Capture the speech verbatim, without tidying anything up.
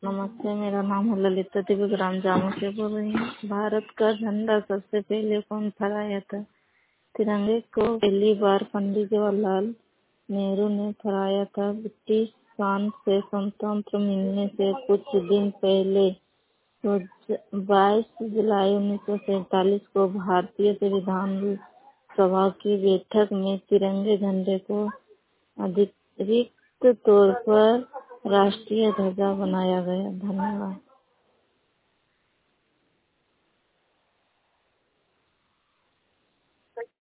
नमस्ते, मेरा नाम है ललिता देवी, ग्राम जामू से बोल रही हूँ। भारत का झंडा सबसे पहले कौन फहराया था? तिरंगे को पहली बार पंडित जवाहरलाल नेहरू ने फहराया था। ब्रिटिश शासन से स्वतंत्रता मिलने से कुछ दिन पहले तो बाईस जुलाई उन्नीस सौ सैतालीस को भारतीय संविधान सभा की बैठक में तिरंगे झंडे को अधिकृत तौर पर राष्ट्रीय ध्वज बनाया गया। धन्यवाद।